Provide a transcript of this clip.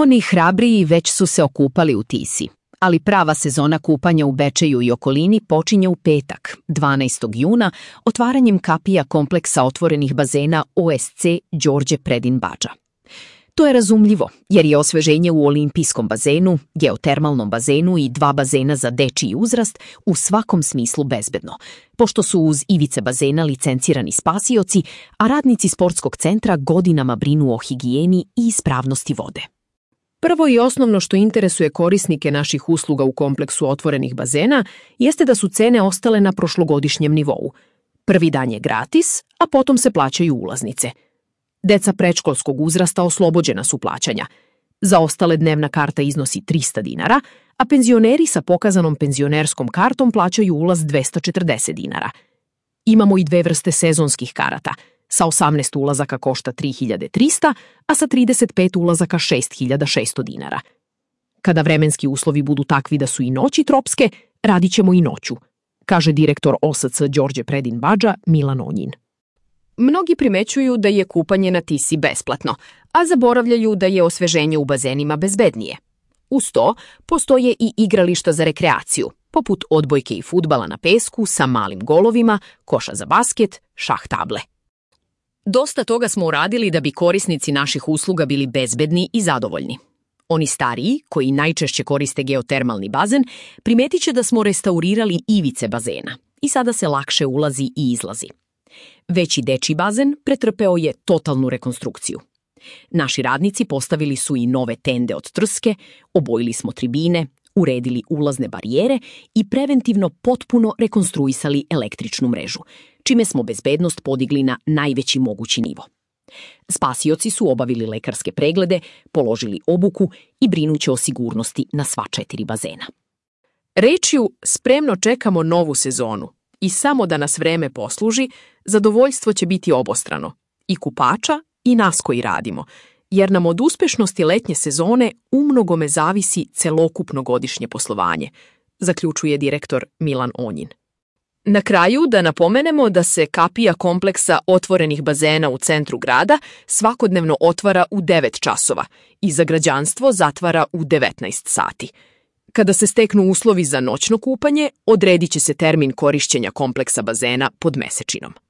Oni hrabriji već su se okupali u Tisi, ali prava sezona kupanja u Bečeju i okolini počinje u petak, 12. juna, otvaranjem kapija kompleksa otvorenih bazena OSC Đorđe Predin Badža. To je razumljivo, jer je osveženje u olimpijskom bazenu, geotermalnom bazenu i 2 bazena za dečiji uzrast u svakom smislu bezbedno, pošto su uz ivice bazena licencirani spasioci, a radnici sportskog centra godinama brinu o higijeni i ispravnosti vode. Prvo i osnovno što interesuje korisnike naših usluga u kompleksu otvorenih bazena jeste da su cene ostale na prošlogodišnjem nivou. Prvi dan je gratis, a potom se plaćaju ulaznice. Deca predškolskog uzrasta oslobođena su plaćanja. Za ostale dnevna karta iznosi 300 dinara, a penzioneri sa pokazanom penzionerskom kartom plaćaju ulaz 240 dinara. Imamo i 2 vrste sezonskih karata. Sa 18 ulazaka košta 3300, a sa 35 ulazaka 6600 dinara. Kada vremenski uslovi budu takvi da su i noći tropske, radit ćemo i noću, kaže direktor OSC Đorđe Predin Badža Milan Onjin. Mnogi primećuju da je kupanje na Tisi besplatno, a zaboravljaju da je osveženje u bazenima bezbednije. Uz to, postoje i igrališta za rekreaciju, poput odbojke i fudbala na pesku sa malim golovima, koša za basket, šah table. Dosta toga smo uradili da bi korisnici naših usluga bili bezbedni i zadovoljni. Oni stariji, koji najčešće koriste geotermalni bazen, primetit će da smo restaurirali ivice bazena i sada se lakše ulazi i izlazi. Veći dečiji bazen pretrpeo je totalnu rekonstrukciju. Naši radnici postavili su i nove tende od trske, obojili smo tribine, uredili ulazne barijere i preventivno potpuno rekonstruisali električnu mrežu, čime smo bezbednost podigli na najveći mogući nivo. Spasioci su obavili lekarske preglede, položili obuku i brinuće o sigurnosti na sva 4 bazena. Rečju spremno čekamo novu sezonu i samo da nas vreme posluži, zadovoljstvo će biti obostrano, i kupača i nas koji radimo, jer nam od uspešnosti letnje sezone umnogome zavisi celokupno godišnje poslovanje, zaključuje direktor Milan Onjin. Na kraju da napomenemo da se kapija kompleksa otvorenih bazena u centru grada svakodnevno otvara u 9 časova i za građanstvo zatvara u 19 sati. Kada se steknu uslovi za noćno kupanje, odredit će se termin korišćenja kompleksa bazena pod mesečinom.